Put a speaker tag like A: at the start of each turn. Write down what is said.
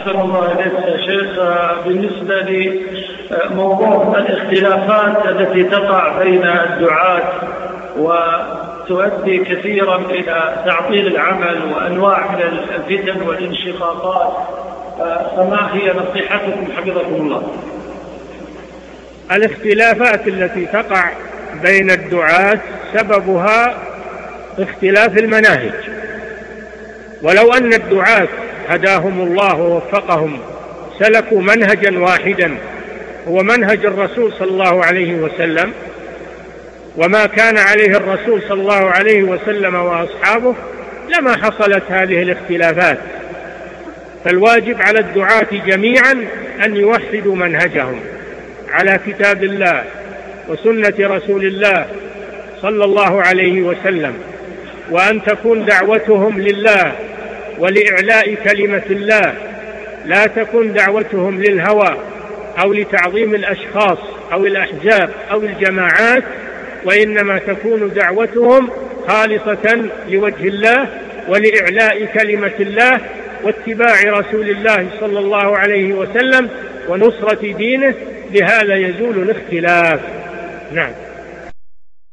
A: أحسن الله إليك يا شيخ. بالنسبة لموضوع الاختلافات التي تقع بين الدعاة وتؤدي كثيرا إلى تعطيل العمل وأنواع من الفتن والانشقاقات، فما هي نصيحتكم حفظكم الله؟
B: الاختلافات التي تقع بين الدعاة سببها اختلاف المناهج، ولو أن الدعاة هداهم الله ووفقهم سلكوا منهجا واحدا هو منهج الرسول صلى الله عليه وسلم وما كان عليه الرسول صلى الله عليه وسلم وأصحابه لما حصلت هذه الاختلافات. فالواجب على الدعاة جميعا أن يوحدوا منهجهم على كتاب الله وسنة رسول الله صلى الله عليه وسلم، وأن تكون دعوتهم لله ولإعلاء كلمة الله، لا تكون دعوتهم للهوى أو لتعظيم الأشخاص أو الأحزاب أو الجماعات، وإنما تكون دعوتهم خالصة لوجه الله ولإعلاء كلمة الله واتباع رسول الله صلى الله عليه وسلم ونصرة دينه. بهذا يزول الاختلاف. نعم.